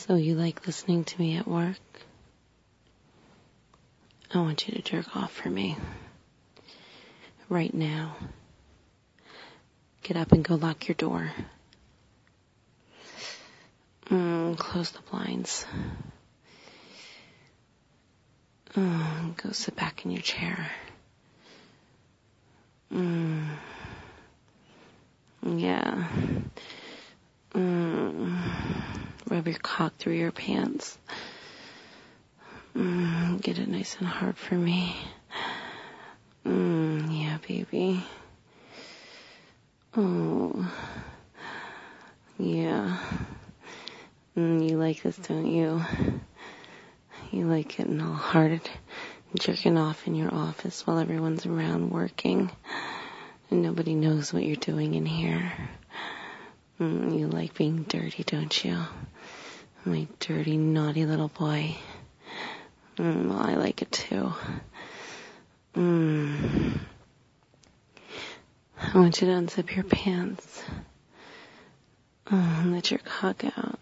So you like listening to me at work? I want you to jerk off for me. Right now. Get up and go lock your door. Close the blinds. Go sit back in your chair. Yeah. Rub your cock through your pants. Get it nice and hard for me. Yeah, baby. Oh. Yeah. You like this, don't you? You like getting all hard and jerking off in your office while everyone's around working. And nobody knows what you're doing in here. You like being dirty, don't you? My dirty, naughty little boy. Well, I like it too. I want you to unzip your pants. And let your cock out.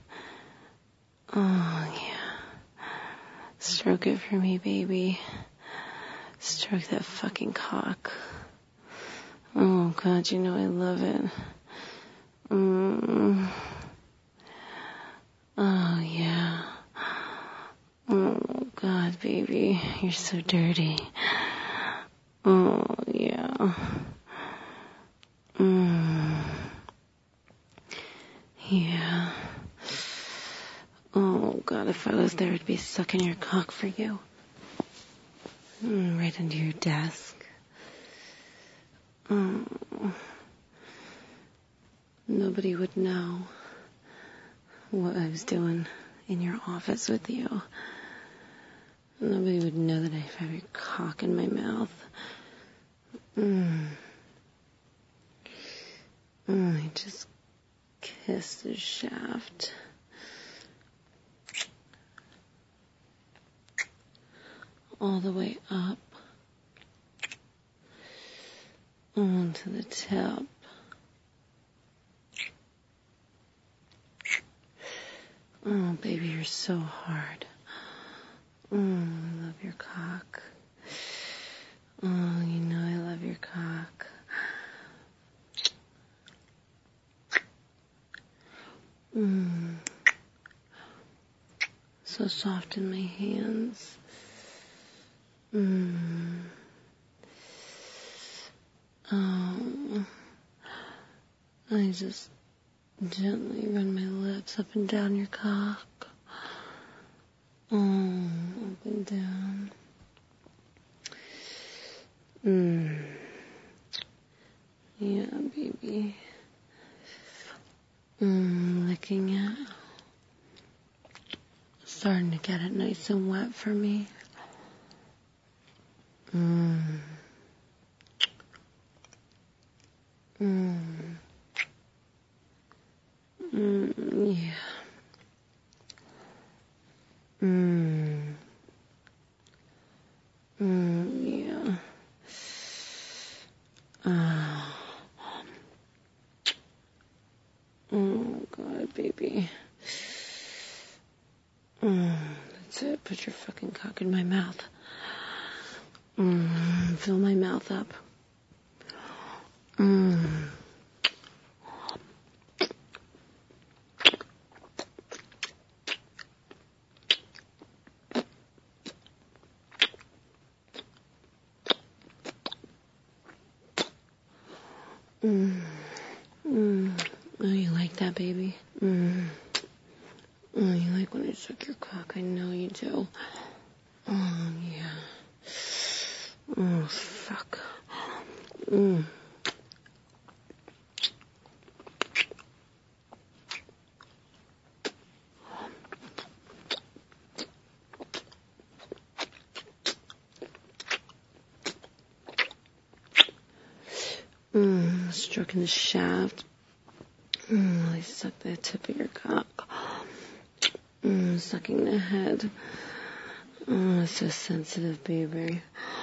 Oh, yeah. Stroke it for me, baby. Stroke that fucking cock. Oh, God, you know I love it. Oh, yeah. Oh, God, baby, you're so dirty. Oh, yeah. Yeah. Oh, God, if I was there, I'd be sucking your cock for you. Right under your desk. Nobody would know what I was doing in your office with you. Nobody would know that I have your cock in my mouth. I just kissed the shaft. All the way up. Onto the tip. Oh, baby, you're so hard. I love your cock. Oh, you know I love your cock. So soft in my hands. Oh, I just gently run my lips up and down your cock. Up and down. Yeah, baby. Licking it. Starting to get it nice and wet for me. Yeah. Yeah. Oh, God, baby. That's it. Put your fucking cock in my mouth. Fill my mouth up. Oh, you like that, baby? Oh, you like when I suck your cock? I know you do. Oh, yeah. Oh, fuck. Stroking the shaft. I suck the tip of your cock. Sucking the head. Oh, it's so sensitive, baby.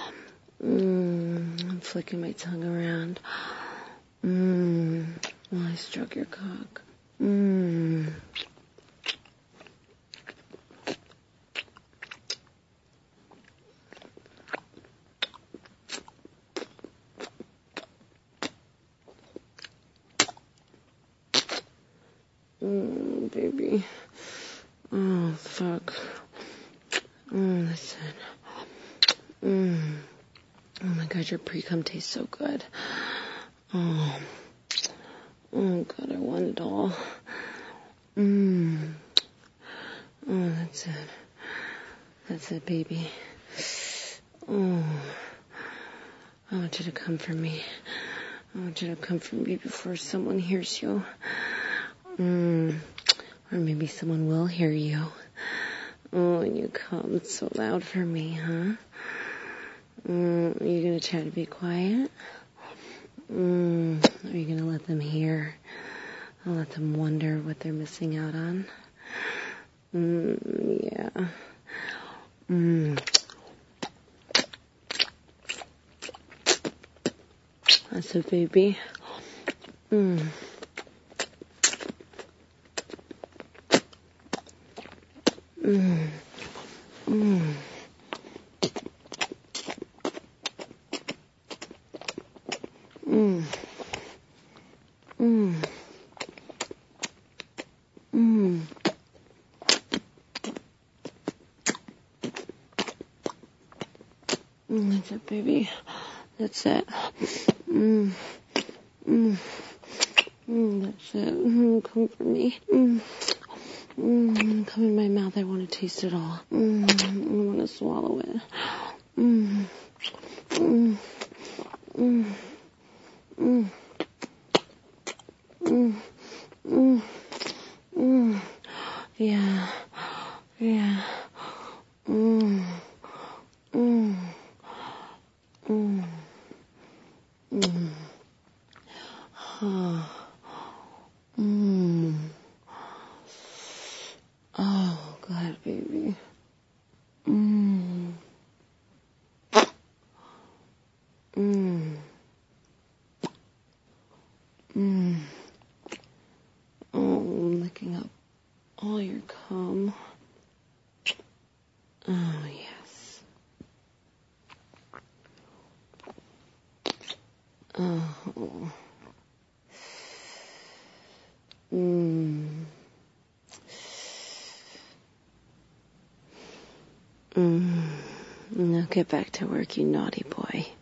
I'm flicking my tongue around. While I stroke your cock. Baby. Oh, fuck. That's it. Oh my God, your pre-cum tastes so good. Oh God, I want it all. Oh, that's it. That's it, baby. Oh, I want you to come for me. I want you to come for me before someone hears you. Or maybe someone will hear you. Oh, and you come so loud for me, huh? Are you gonna try to be quiet? Are you gonna let them hear? I'll let them wonder what they're missing out on. Yeah. That's it, baby. That's it, baby. That's it. That's it. Come for me. Come in my mouth. I want to taste it all. I want to swallow it. Yeah. Yeah. Oh, God, baby. Oh, I'm licking up all your cum. Oh, yes. Oh. Now get back to work, you naughty boy.